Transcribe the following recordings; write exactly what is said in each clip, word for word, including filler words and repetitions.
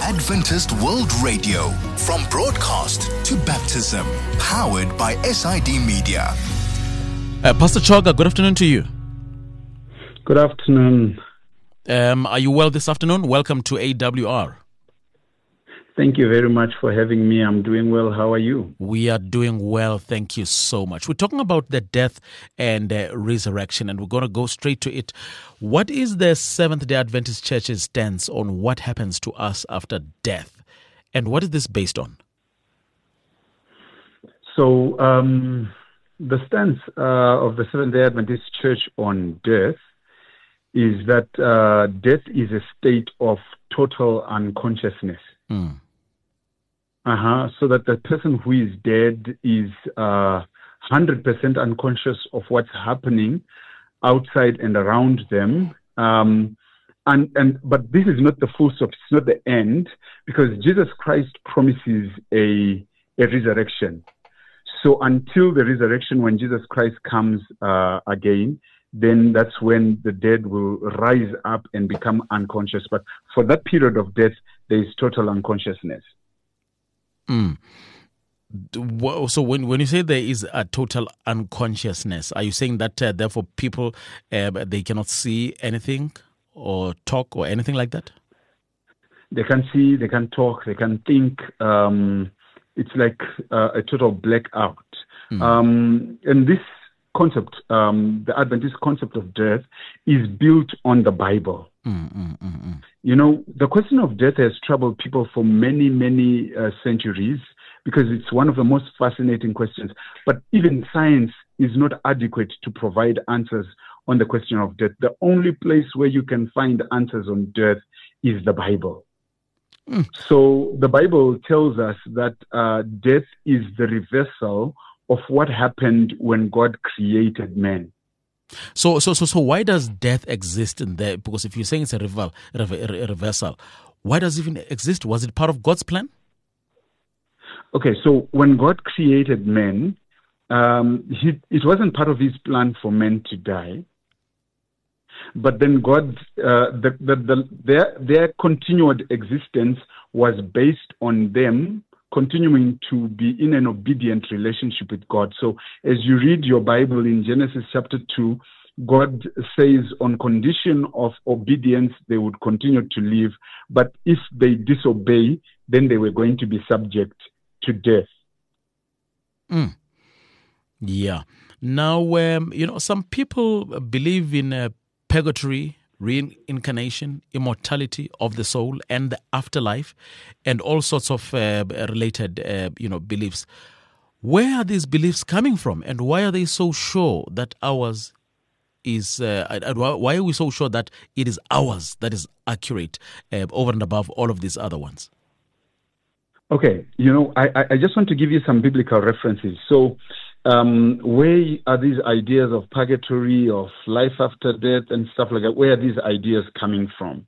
Adventist World Radio, from broadcast to baptism, powered by S I D Media. Uh, Pastor Choga, good afternoon to you. Good afternoon. Um, are you well this afternoon? Welcome to A W R. Thank you very much for having me. I'm doing well. How are you? We are doing well. Thank you so much. We're talking about the death and uh, resurrection, and we're going to go straight to it. What is the Seventh-day Adventist Church's stance on what happens to us after death? And what is this based on? So, um, the stance uh, of the Seventh-day Adventist Church on death is that uh, death is a state of total unconsciousness. Mm. Uh-huh. So that the person who is dead is uh, one hundred percent unconscious of what's happening outside and around them. Um, and, and but this is not the full stop. It's not the end, because Jesus Christ promises a, a resurrection. So until the resurrection, when Jesus Christ comes uh, again, then that's when the dead will rise up and become unconscious. But for that period of death, there is total unconsciousness. Mm. So when, when you say there is a total unconsciousness, are you saying that uh, therefore people, uh, they cannot see anything or talk or anything like that? They can see, they can talk, they can think. Um, it's like uh, a total blackout. Mm. Um, and this concept, um, the Adventist concept of death, is built on the Bible. Mm, mm, mm, mm. You know, the question of death has troubled people for many, many uh, centuries, because it's one of the most fascinating questions. But even science is not adequate to provide answers on the question of death. The only place where you can find answers on death is the Bible. Mm. So the Bible tells us that uh, death is the reversal of what happened when God created man. So, so, so, so, why does death exist in there? Because if you're saying it's a, revel, a reversal, why does it even exist? Was it part of God's plan? Okay, so when God created man, um, he, it wasn't part of His plan for men to die. But then God, uh, the, the, the, their their continued existence was based on them continuing to be in an obedient relationship with God. So as you read your Bible in Genesis chapter two, God says on condition of obedience, they would continue to live. But if they disobey, then they were going to be subject to death. Mm. Yeah. Now, um, you know, some people believe in uh, purgatory, reincarnation, immortality of the soul, and the afterlife, and all sorts of uh, related, uh, you know, beliefs. Where are these beliefs coming from, and why are they so sure that ours is? Uh, why are we so sure that it is ours that is accurate uh, over and above all of these other ones? Okay, you know, I, I just want to give you some biblical references. So. Um, where are these ideas of purgatory, of life after death and stuff like that? Where are these ideas coming from?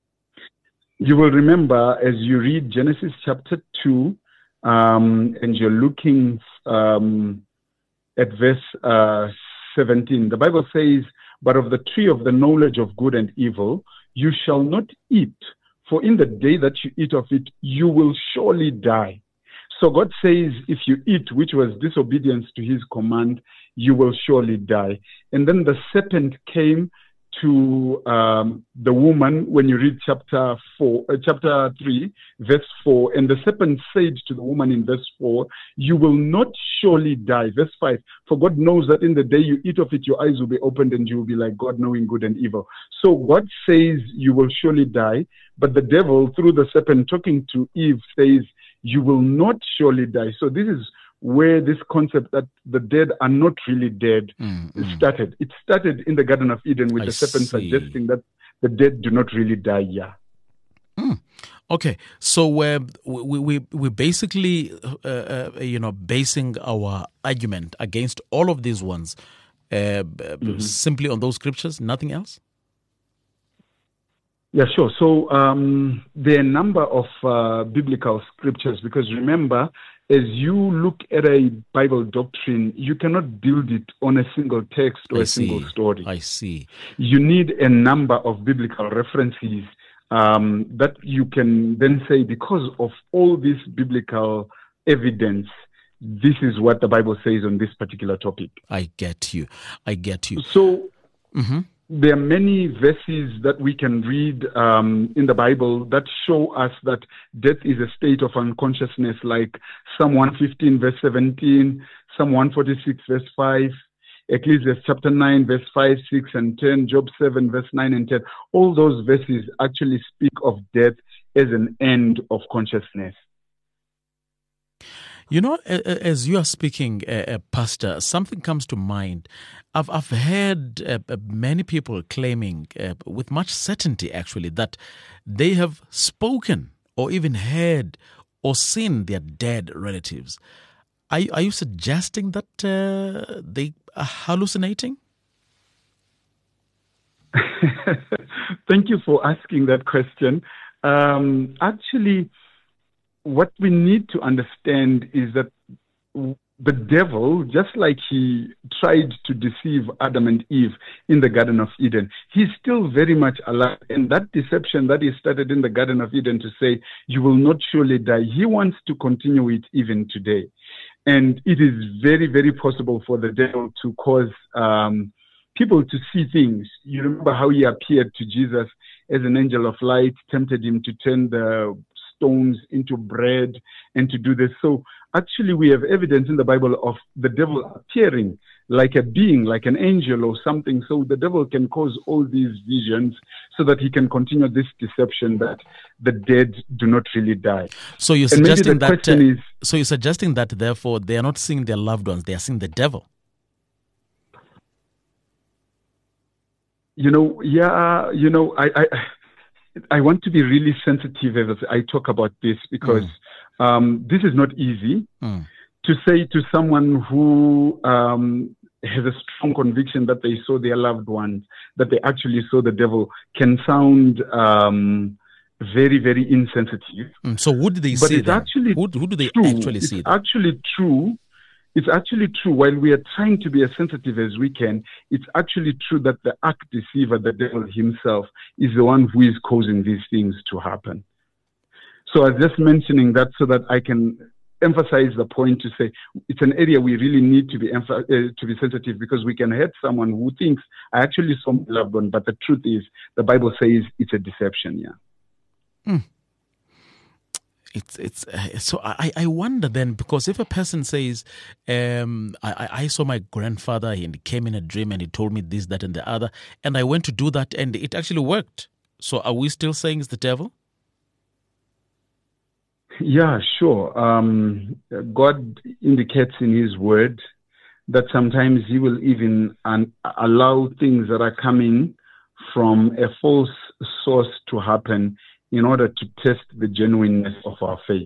You will remember as you read Genesis chapter two, um, and you're looking um, at verse uh, seventeen, the Bible says, "But of the tree of the knowledge of good and evil, you shall not eat, for in the day that you eat of it, you will surely die." So God says, if you eat, which was disobedience to His command, you will surely die. And then the serpent came to um, the woman when you read chapter four, uh, chapter three, verse four. And the serpent said to the woman in verse four, you will not surely die. Verse five, for God knows that in the day you eat of it, your eyes will be opened and you will be like God, knowing good and evil. So God says you will surely die. But the devil, through the serpent talking to Eve, says, you will not surely die. So this is where this concept that the dead are not really dead mm-hmm. started. It started in the Garden of Eden with I the serpent see. suggesting that the dead do not really die. Yeah. Mm. Okay, so uh, we we we basically uh, uh, you know basing our argument against all of these ones uh, mm-hmm. simply on those scriptures, nothing else. Yeah, sure. So um, there are a number of uh, biblical scriptures, because remember, as you look at a Bible doctrine, you cannot build it on a single text or I a see. single story. I see. You need a number of biblical references um, that you can then say, because of all this biblical evidence, this is what the Bible says on this particular topic. I get you. I get you. So mm-hmm. there are many verses that we can read um, in the Bible that show us that death is a state of unconsciousness, like Psalm one fifteen, verse seventeen, Psalm one forty-six, verse five, Ecclesiastes chapter nine, verse five, six, and ten, Job seven, verse nine and ten. All those verses actually speak of death as an end of consciousness. You know, as you are speaking, uh, Pastor, something comes to mind. I've I've heard uh, many people claiming, uh, with much certainty actually, that they have spoken or even heard or seen their dead relatives. Are, are you suggesting that uh, they are hallucinating? Thank you for asking that question. Um, actually, what we need to understand is that the devil, just like he tried to deceive Adam and Eve in the Garden of Eden, he's still very much alive. And that deception that he started in the Garden of Eden to say, you will not surely die, he wants to continue it even today. And it is very, very possible for the devil to cause um, people to see things. You remember how he appeared to Jesus as an angel of light, tempted him to turn the stones into bread and to do this. So actually we have evidence in the Bible of the devil appearing like a being, like an angel or something. So the devil can cause all these visions so that he can continue this deception that the dead do not really die. So you're suggesting that uh, is, so you're suggesting that therefore they are not seeing their loved ones, they are seeing the devil. You know, yeah, you know, I, I I want to be really sensitive as I talk about this because mm. um, this is not easy mm. to say to someone who um, has a strong conviction that they saw their loved ones, that they actually saw the devil, can sound um, very, very insensitive. Mm. So who did they but see it's then? Actually who, who do they true. actually it's see? It's actually true. It's actually true. While we are trying to be as sensitive as we can, it's actually true that the arch deceiver, the devil himself, is the one who is causing these things to happen. So I was just mentioning that so that I can emphasize the point to say it's an area we really need to be emph- uh, to be sensitive, because we can hurt someone who thinks, I actually saw my loved one, but the truth is the Bible says it's a deception. Yeah. Mm. It's it's uh, so I, I wonder then, because if a person says um, I, I saw my grandfather and he came in a dream and he told me this, that and the other, and I went to do that and it actually worked, so are we still saying it's the devil? Yeah, sure. Um, God indicates in his word that sometimes he will even un- allow things that are coming from a false source to happen in order to test the genuineness of our faith.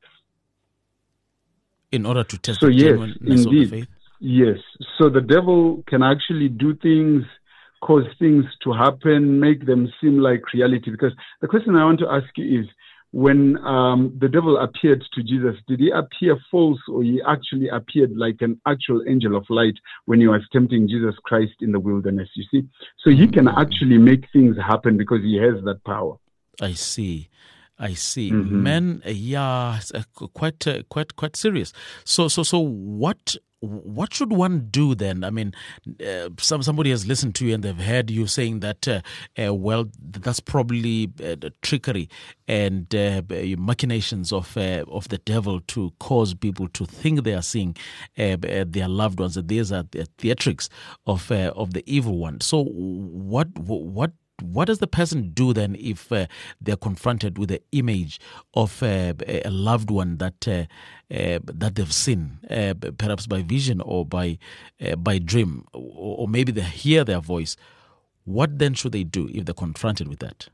In order to test so the yes, genuineness indeed, of the faith? Yes. So the devil can actually do things, cause things to happen, make them seem like reality. Because the question I want to ask you is, when um, the devil appeared to Jesus, did he appear false, or he actually appeared like an actual angel of light when he was tempting Jesus Christ in the wilderness? You see? So he can actually make things happen because he has that power. I see, I see. Mm-hmm. Men, uh, yeah, it's, uh, quite, uh, quite, quite serious. So, so, so, what, what should one do then? I mean, uh, some somebody has listened to you and they've heard you saying that, uh, uh, well, that's probably uh, the trickery and uh, machinations of uh, of the devil to cause people to think they are seeing uh, their loved ones. That these are the theatrics of uh, of the evil one. So, what, what? What does the person do then if uh, they're confronted with the image of uh, a loved one that uh, uh, that they've seen, uh, perhaps by vision or by uh, by dream, or, or maybe they hear their voice? What then should they do if they're confronted with that?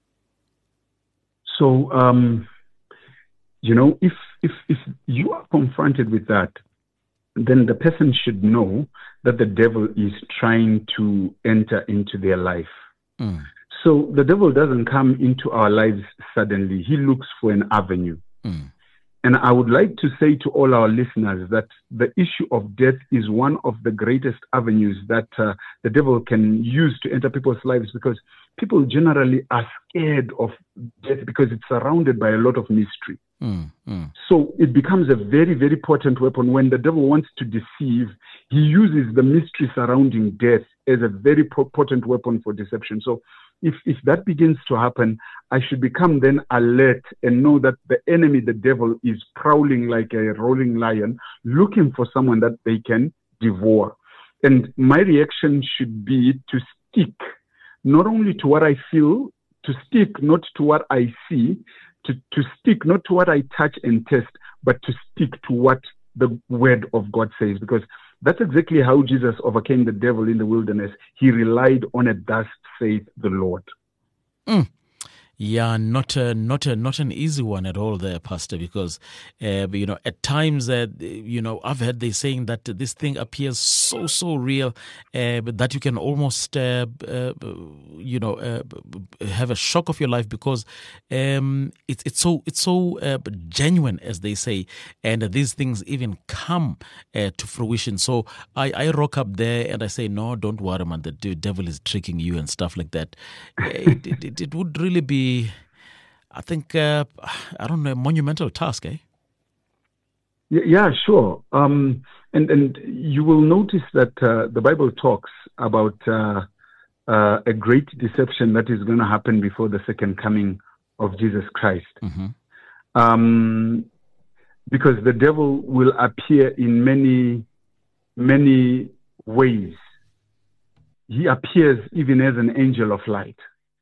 So, um, you know, if if if you are confronted with that, then the person should know that the devil is trying to enter into their life. Mm. So the devil doesn't come into our lives suddenly. He looks for an avenue. Mm. And I would like to say to all our listeners that the issue of death is one of the greatest avenues that uh, the devil can use to enter people's lives, because people generally are scared of death because it's surrounded by a lot of mystery. Mm, mm. So it becomes a very, very potent weapon. When the devil wants to deceive, he uses the mystery surrounding death as a very potent weapon for deception. So if, if that begins to happen, I should become then alert and know that the enemy, the devil, is prowling like a roaring lion, looking for someone that they can devour. And my reaction should be to stick not only to what I feel, to stick not to what I see, to, to stick not to what I touch and taste, but to stick to what the word of God says. Because that's exactly how Jesus overcame the devil in the wilderness. He relied on a thus saith the Lord. Mm. Yeah, not a, not a, not an easy one at all there, Pastor, because, uh, you know, at times, uh, you know, I've heard they saying that this thing appears so, so real uh, that you can almost, uh, uh, you know, uh, have a shock of your life because um, it's it's so it's so uh, genuine, as they say, and these things even come uh, to fruition. So I, I rock up there and I say, no, don't worry, man, the devil is tricking you and stuff like that. It, it, it, it would really be I think, uh, I don't know, a monumental task, eh? Yeah, sure. Um, and, and you will notice that uh, the Bible talks about uh, uh, a great deception that is going to happen before the second coming of Jesus Christ. Mm-hmm. Um, because the devil will appear in many, many ways. He appears even as an angel of light.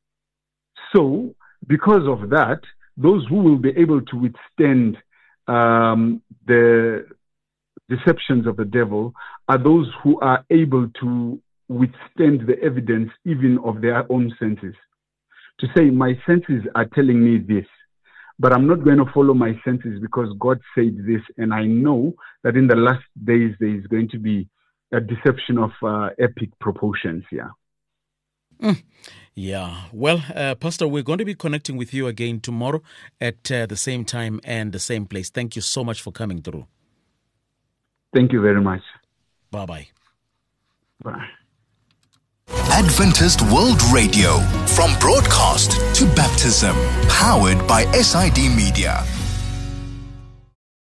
So, because of that, those who will be able to withstand um, the deceptions of the devil are those who are able to withstand the evidence even of their own senses. To say, my senses are telling me this, but I'm not going to follow my senses because God said this, and I know that in the last days there is going to be a deception of uh, epic proportions here. Mm. Yeah. Well, uh, Pastor, we're going to be connecting with you again tomorrow at uh, the same time and the same place. Thank you so much for coming through. Thank you very much. Bye-bye. Bye. Adventist World Radio, from broadcast to baptism, powered by S I D Media.